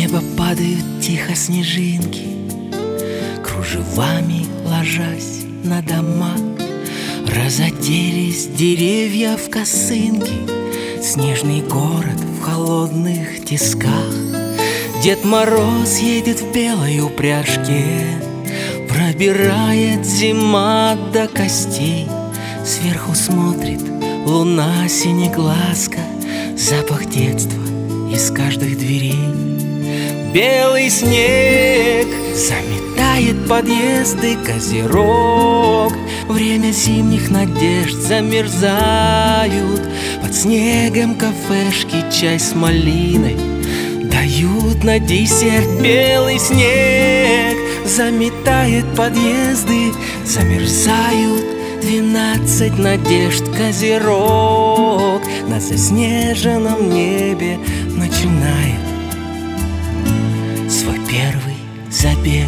неба падают тихо снежинки, кружевами ложась на дома. Разоделись деревья в косынки, снежный город в холодных тисках. Дед Мороз едет в белой упряжке, пробирает зима до костей. Сверху смотрит луна синеглазка, запах детства из каждых дверей. Белый снег заметает подъезды, Козерог. Время зимних надежд замерзают. Под снегом кафешки чай с малиной дают на десерт. Белый снег заметает подъезды, замерзают 12 надежд, Козерог на заснеженном небе начинает свой первый забег.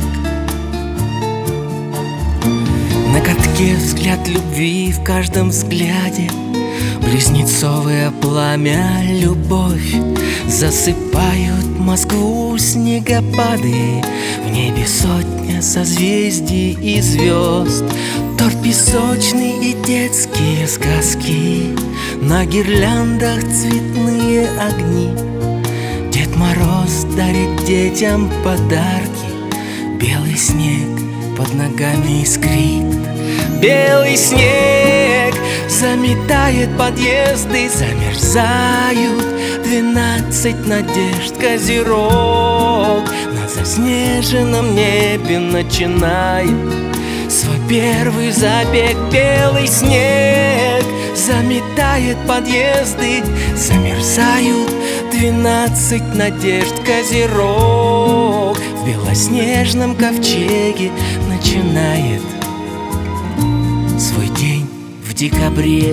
На катке взгляд любви, в каждом взгляде близнецовое пламя, любовь. Засыпают Москву снегопады, в небе сотня созвездий и звезд. Торт песочный и детские сказки, на гирляндах цветные огни. Дед Мороз дарит детям подарки, белый снег под ногами искрит. Белый снег заметает подъезды, замерзают 12 надежд, Козерог на заснеженном небе начинает свой первый забег. Белый снег заметает подъезды, замерзают 12 надежд, Козерог в белоснежном ковчеге начинает свой день в декабре.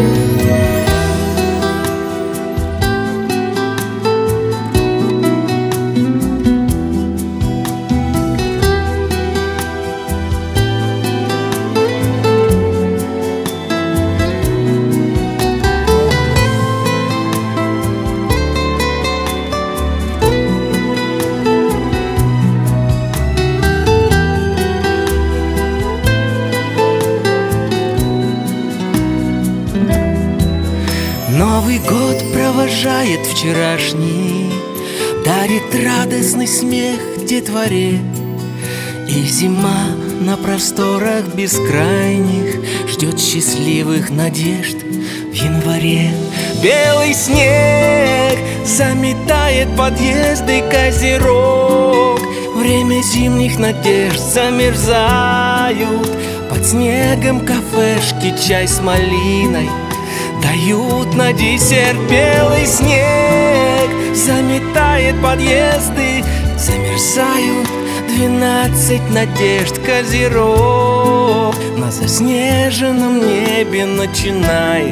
Новый год провожает вчерашний, дарит радостный смех детворе. И зима на просторах бескрайних ждет счастливых надежд в январе. Белый снег заметает подъезды, Козерог. Время зимних надежд замерзают. Под снегом кафешки чай с малиной дают на десерт. Белый снег заметает подъезды, замерзают 12 надежд, Козерог на заснеженном небе начинает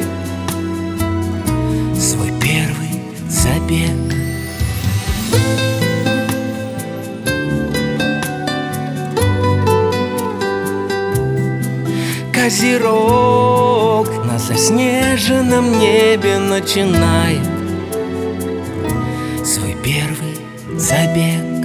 свой первый забег. Козерог на заснеженном небе начинает свой первый забег.